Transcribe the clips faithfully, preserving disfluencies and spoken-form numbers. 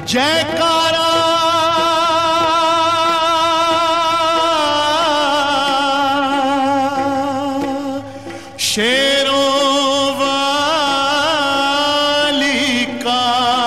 जयकारा शेरों वाली का।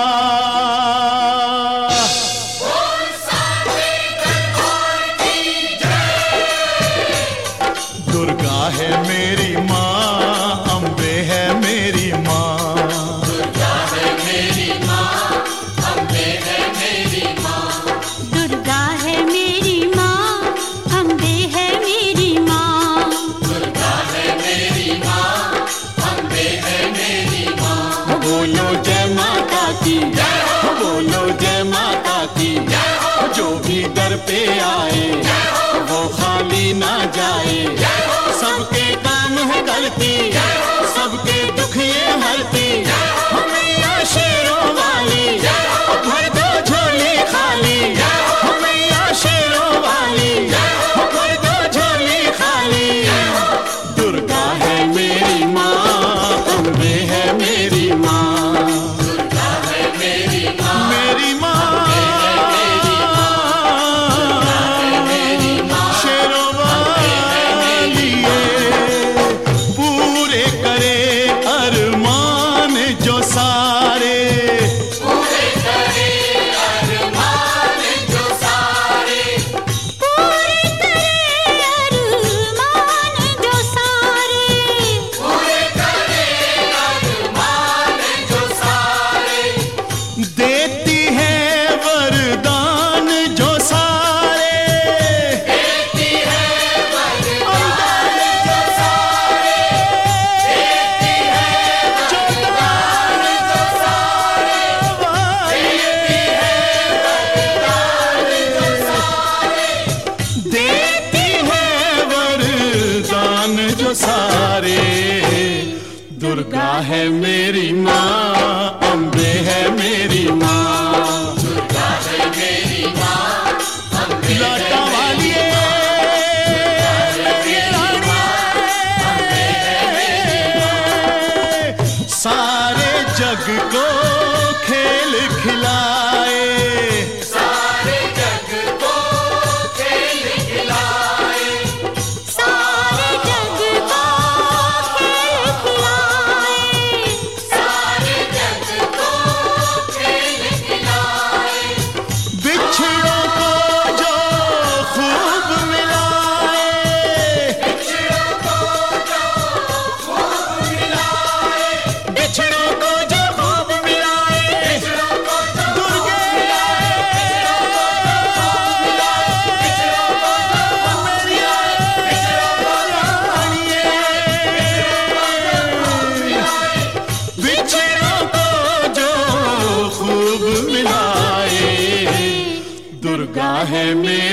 दुर्गा है मेरी माँ, अम्बे है मेरी माँ। दुर्गा है मेरी माँ, अम्बे है मेरी माँ। दुर्गा है मेरी माँ, अम्बे है मेरी माँ। दुर्गा है मेरी माँ, अम्बे है मेरी माँ। बोलो जय माता की, जय हो। बोलो जय माता की। जय हो। जो भी दर पे आए जय हो। वो खाली ना जाए। जय हो। सबके काम है करती, जय हो। सबके दुख ये हरती। जय हो। मैया शेरों वाली, जय हो। भर दो झोली खाली। जय हो। मैया शेरों वाली, जय हो। भर दो झोली खाली। दुर्गा है मेरी माँ, अम्बे है मेरी माँ। दुर्गा है मेरी माँ, मेरी माँ, मेरी माँ। शेरों वाली ये पूरे करे अरमान जो सारे। पूरे करे अरमान जो सारे। पूरे करे अरमान जो सारे। पूरे करे अरमान जो सारे। देती है वरदान जो सारे। देती है वरदान जो सारे। देती है वरदान जो सारे। देती है वरदान जो सारे। देती है वरदान जो सारे। दुर्गा है मेरी माँ, अम्बे है मेरी माँ। दुर्गा है मेरी माँ, अम्बे है लाटा वाली है सारे जग को खेल खिलाए। सारे जग को खेल खिलाए। सारे जग को खेल खिलाए। सारे जग को खेल खिलाए। बिछड़ों को जो खूब मिलाए। बिछड़ों को जो खूब मिलाए। बिछड़ों को जो खूब मिलाए। बिछड़ों को जो दुर्गे बिछड़ों को जो खूब मिलाए। बिछड़ों को जो खूब मिलाए। बिछड़ों को जो बिछड़ों को जो खूब मिलाए। दुर्गा है मेरी